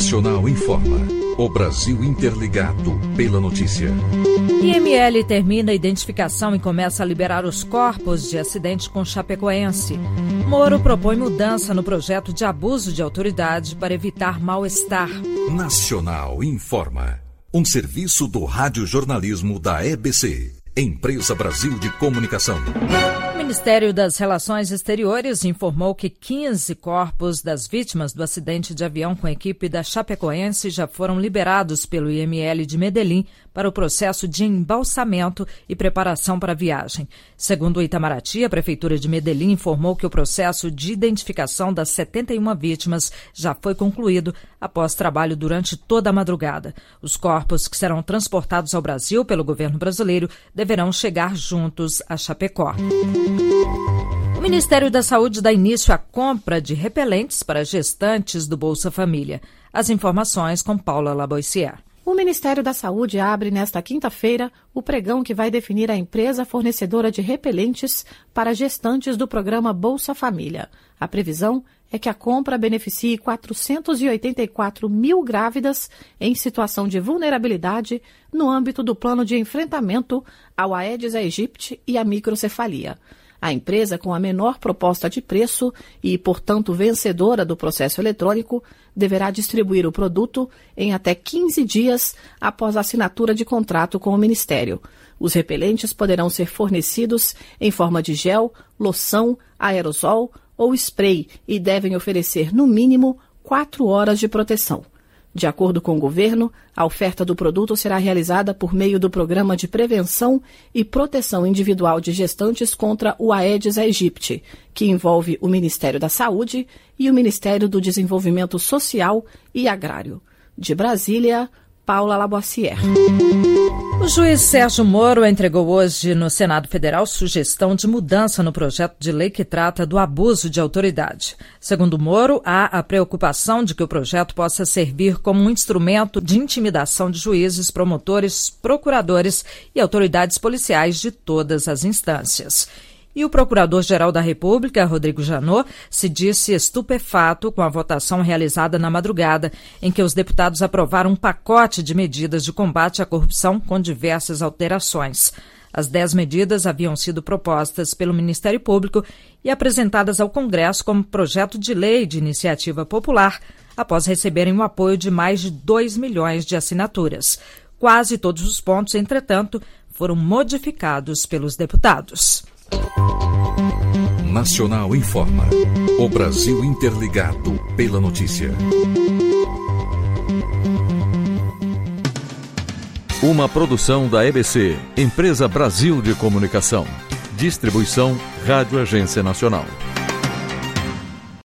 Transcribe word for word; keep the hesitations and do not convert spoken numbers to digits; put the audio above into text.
Nacional informa. O Brasil interligado pela notícia. I M L termina a identificação e começa a liberar os corpos de acidente com Chapecoense. Moro propõe mudança no projeto de abuso de autoridade para evitar mal-estar. Nacional informa. Um serviço do radiojornalismo da E B C, Empresa Brasil de Comunicação. O Ministério das Relações Exteriores informou que quinze corpos das vítimas do acidente de avião com a equipe da Chapecoense já foram liberados pelo I M L de Medellín para o processo de embalsamento e preparação para a viagem. Segundo o Itamaraty, a Prefeitura de Medellín informou que o processo de identificação das setenta e uma vítimas já foi concluído após trabalho durante toda a madrugada. Os corpos que serão transportados ao Brasil pelo governo brasileiro deverão chegar juntos a Chapecó. O Ministério da Saúde dá início à compra de repelentes para gestantes do Bolsa Família. As informações com Paula Laboissier. O Ministério da Saúde abre nesta quinta-feira o pregão que vai definir a empresa fornecedora de repelentes para gestantes do programa Bolsa Família. A previsão é que a compra beneficie quatrocentos e oitenta e quatro mil grávidas em situação de vulnerabilidade no âmbito do plano de enfrentamento ao Aedes aegypti e à microcefalia. A empresa com a menor proposta de preço e, portanto, vencedora do processo eletrônico, deverá distribuir o produto em até quinze dias após a assinatura de contrato com o Ministério. Os repelentes poderão ser fornecidos em forma de gel, loção, aerosol ou spray e devem oferecer, no mínimo, quatro horas de proteção. De acordo com o governo, a oferta do produto será realizada por meio do Programa de Prevenção e Proteção Individual de Gestantes contra o Aedes aegypti, que envolve o Ministério da Saúde e o Ministério do Desenvolvimento Social e Agrário. De Brasília, Paula Laboissier. O juiz Sérgio Moro entregou hoje no Senado Federal sugestão de mudança no projeto de lei que trata do abuso de autoridade. Segundo Moro, há a preocupação de que o projeto possa servir como um instrumento de intimidação de juízes, promotores, procuradores e autoridades policiais de todas as instâncias. E o Procurador-Geral da República, Rodrigo Janot, se disse estupefato com a votação realizada na madrugada, em que os deputados aprovaram um pacote de medidas de combate à corrupção com diversas alterações. As dez medidas haviam sido propostas pelo Ministério Público e apresentadas ao Congresso como projeto de lei de iniciativa popular, após receberem o apoio de mais de dois milhões de assinaturas. Quase todos os pontos, entretanto, foram modificados pelos deputados. Nacional informa. O Brasil interligado pela notícia. Uma produção da E B C, Empresa Brasil de Comunicação. Distribuição Rádio Agência Nacional.